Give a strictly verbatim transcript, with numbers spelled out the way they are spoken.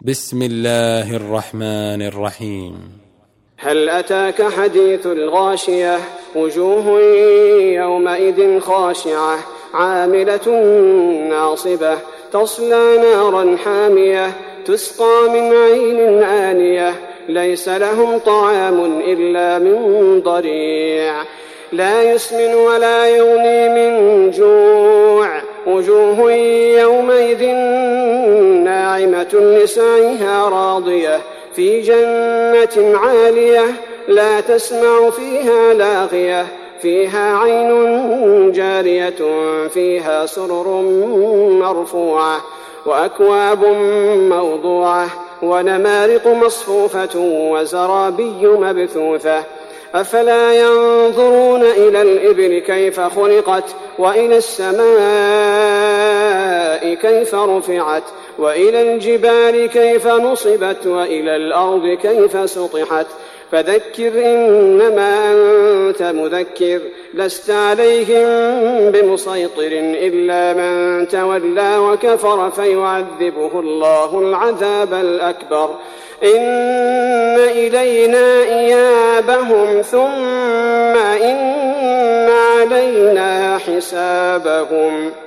بسم الله الرحمن الرحيم. هل أتاك حديث الغاشية وجوه يومئذ خاشعة عاملة ناصبة تصلى نارا حامية تسقى من عين آنية ليس لهم طعام إلا من ضريع لا يسمن ولا يغني من جوع وجوه يومئذ ناعمة لسعيها راضية في جنة عالية لا تسمع فيها لاغية فيها عين جارية فيها سرر مرفوعة وأكواب موضوعة ونمارق مصفوفة وزرابي مبثوثة أفلا ينظرون إلى الإبل كيف خلقت وإلى السماء كيف رفعت وإلى الجبال كيف نصبت وإلى الأرض كيف سطحت فذكر إنما أنت مذكر لست عليهم بمسيطر إلا من تولى وكفر فيعذبه الله العذاب الأكبر إن إلينا إيابهم ثم إن علينا حسابهم.